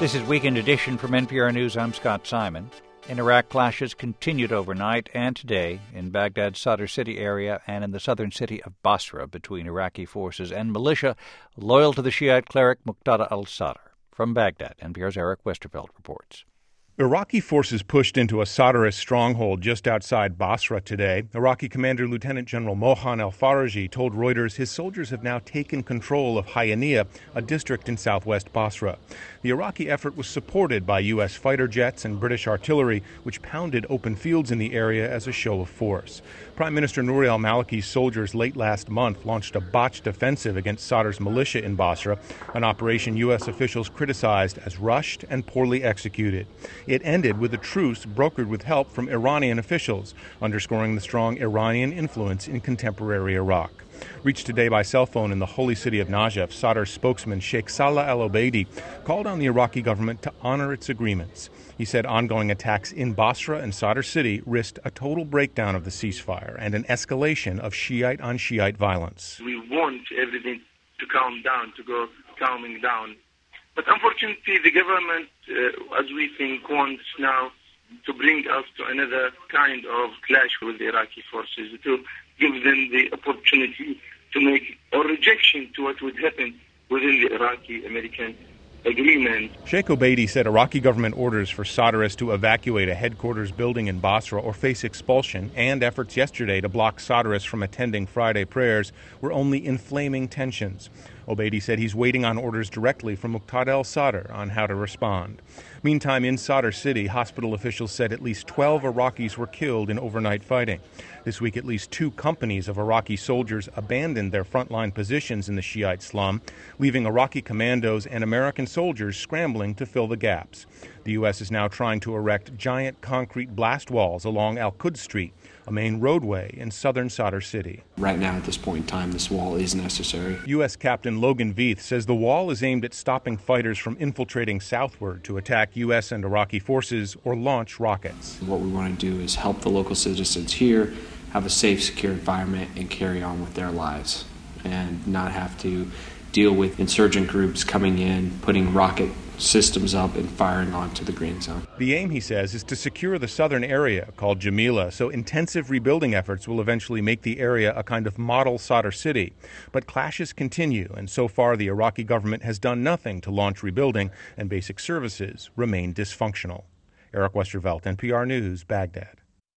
This is Weekend Edition from NPR News. I'm Scott Simon. In Iraq, clashes continued overnight and today in Baghdad's Sadr City area and in the southern city of Basra between Iraqi forces and militia loyal to the Shiite cleric Muqtada al-Sadr. From Baghdad, NPR's Eric Westerveld reports. Iraqi forces pushed into a Sadrist stronghold just outside Basra today. Iraqi Commander Lieutenant General Mohan al-Faraji told Reuters his soldiers have now taken control of Hayaniya, a district in southwest Basra. The Iraqi effort was supported by U.S. fighter jets and British artillery, which pounded open fields in the area as a show of force. Prime Minister Nouri al-Maliki's soldiers late last month launched a botched offensive against Sadr's militia in Basra, an operation U.S. officials criticized as rushed and poorly executed. It ended with a truce brokered with help from Iranian officials, underscoring the strong Iranian influence in contemporary Iraq. Reached today by cell phone in the holy city of Najaf, Sadr's spokesman Sheikh Salah al-Obeidi called on the Iraqi government to honor its agreements. He said ongoing attacks in Basra and Sadr City risked a total breakdown of the ceasefire and an escalation of Shiite-on-Shiite violence. We want everything to calm down, to go calming down. But unfortunately, the government, as we think, wants now to bring us to another kind of clash with the Iraqi forces, to give them the opportunity to make a rejection to what would happen within the Iraqi-American agreement. Sheikh Obeidi said Iraqi government orders for Sadrists to evacuate a headquarters building in Basra or face expulsion and efforts yesterday to block Sadrists from attending Friday prayers were only inflaming tensions. Obeidi said he's waiting on orders directly from Muqtada al-Sadr on how to respond. Meantime, in Sadr City, hospital officials said at least 12 Iraqis were killed in overnight fighting. This week, at least 2 companies of Iraqi soldiers abandoned their frontline positions in the Shiite slum, leaving Iraqi commandos and American soldiers scrambling to fill the gaps. The U.S. is now trying to erect giant concrete blast walls along Al-Quds Street, a main roadway in southern Sadr City. Right now, at this point in time, this wall is necessary. U.S. Captain Logan Veith says the wall is aimed at stopping fighters from infiltrating southward to attack U.S. and Iraqi forces or launch rockets. What we want to do is help the local citizens here have a safe, secure environment and carry on with their lives and not have to deal with insurgent groups coming in, putting rocket systems up and firing onto the green zone. The aim, he says, is to secure the southern area called Jamila, so intensive rebuilding efforts will eventually make the area a kind of model Sadr City. But clashes continue, and so far the Iraqi government has done nothing to launch rebuilding, and basic services remain dysfunctional. Eric Westervelt, NPR News, Baghdad.